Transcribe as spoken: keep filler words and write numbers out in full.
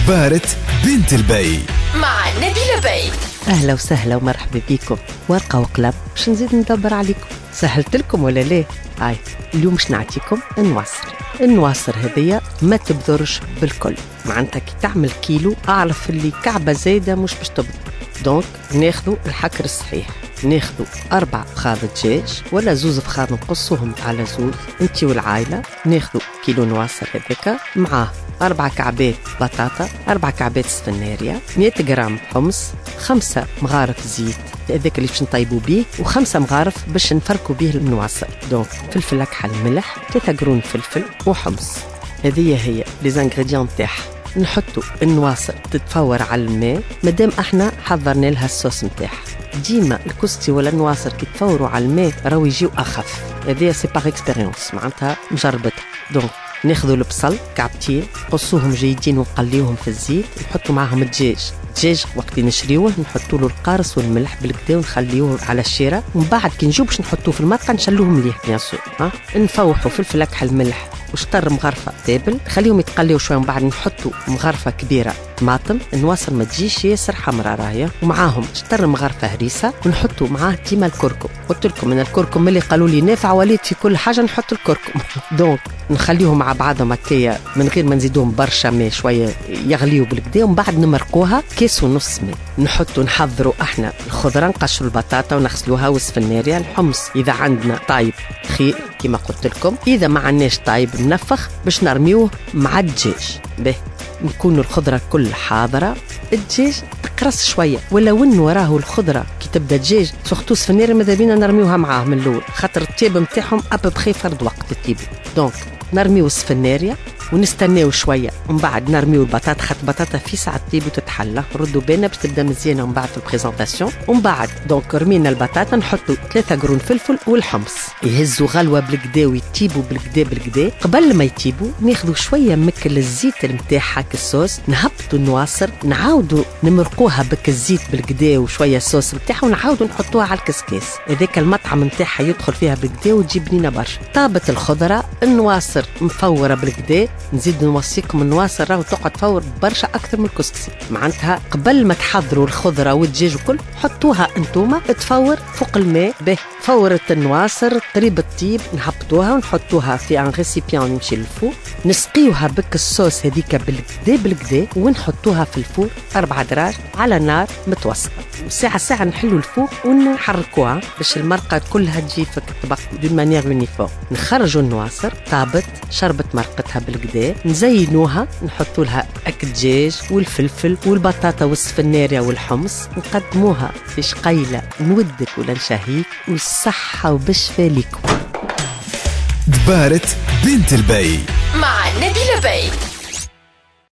دبارة بنت البي مع نبيلة بي. أهلا وسهلا ومرحبا بكم. ورقة وقلم باش نزيد ندبر عليكم. سهلت لكم ولا ليه؟ هاي اليوم باش نعطيكم النواصر. النواصر هذيا ما تبذرش بالكل، معناتها كي تعمل كيلو أعرف اللي كعبة زايدة مش باش تبذر. دونك ناخذوا الحكر الصحيح، ناخذوا أربع فخاد دجاج ولا زوز فخاد نقصوهم على زوز انتي والعائلة. ناخذوا كيلو نواصر هذاك، معاه أربع كعبات بطاطا، أربع كعبات سفناريا، مئة جرام حمص، خمسة مغارف زيت هذاك اللي باش نطيبوا بيه، وخمسة مغارف باش نفركوا بيه النواصر. دونك فلفل أكحل، ملح، ثلاثة قرون فلفل وحمص. هذه هي لي زانغريديون تاعها. نحطوا النواصر تتفور على الماء مادام احنا حضرنا لها الصوص نتاعها. ديما الكستي ولا النواصر كي تفوروا على الماء راهو يجيو اخف، هذه سي باغ اكسبيريونس معناتها مجربتها. دونك ناخذوا البصل كعبتين، قصوهم جيدين ونقليوهم في الزيت، نحطوا معهم الدجاج. الدجاج وقت نشريوه نحطوا له القارص والملح بالكدا ونخليوه على الشيره، ومن بعد كي نجيو باش نحطوه في المرقه نشلوه مليح بيان سور. ها نفوحوا فلفل اكحل ملح وشطر مغرفه تابل، خليهم يتقليوا شويه، ومن بعد نحطوا مغرفه كبيره طماطم. النواصر ما تجيش ياسر حمراء راهي، ومعاهم شطر مغرفه هريسه، ونحطوا معاه ديما الكركم. قلت لكم من الكركم اللي قالوا لي نافع، وليت في كل حاجه نحط الكركم. دونك نخليهم مع بعضهم هكايا من غير ما نزيدوهم برشا ماء، شويه يغليوا بالكدا، ومن بعد نمرقوها كيس ونص ماء. نحطوا نحضروا احنا الخضره، نقشروا البطاطا ونغسلوها والسفناريا. الحمص اذا عندنا طايب خير كما قلت لكم، اذا ما عندناش طايب منفخ باش نرميوه مع الدجاج. به نكون الخضره كل حاضره، الدجاج تقرص شويه، ولا وين وراه الخضره كي تبدا دجاج سورتو سفناريا ماذا بينا نرميوها معاه من الاول، خاطر الطيب نتاعهم ابوبخي فرد وقت الطيبو. دونك نرميو السفناريا ونستناو شويه، ومن بعد نرميو البطاطا، خاطر البطاطا في ساعه طيب وتتحلى، ردوا بالنا باش تبدا مزيانه ومن بعد في البريزونطاسيون. ومن بعد دونك رمينا البطاطا، نحطوا ثلاثة قرون فلفل والحمص، يهزوا غلوه بالكدا ويطيبوا بالكدا بالكدا. قبل ما يطيبوا ناخذوا شويه مكل الزيت نتاعها كالصوص، نهبطوا النواصر، نعاودوا نمرقوها بك الزيت بالكدا وشويه صوص نتاعها، ونعاودوا نحطوها على الكسكاس. هذاك المطعم نتاعها يدخل فيها بالكدا وتجي بنينه برشا. طابت الخضره، النواصر مفوره بالكدا. نزيد نوصيكم النواصر راهو تقعد تفور برشا اكثر من الكسكسي، معناتها قبل ما تحضروا الخضره والدجاج وكل حطوها انتوما تفور فوق الماء. به فورت النواصر قريب الطيب، نهبطوها ونحطوها في ان ريسيبيون يمشي للفوق، نسقيوها بك الصوص هذيك بالكدا بالكدا، ونحطوها في الفور أربعة دراج على نار متوسطه، وساعه ساعه نحلوا الفوق ونحركوها باش المرقه كلها تجي في الطبق دون مانيير يونيفورم. نخرجوا النواصر طابت شربت مرقتها بالكدا، نزينوها نحطوا لها اك الدجاج والفلفل والبطاطا والسفناريا والحمص، نقدموها في شقيله نودك ولا نشهيك، والصحه وبالشفا ليكم. دبارة بنت البي مع نبيلة بي.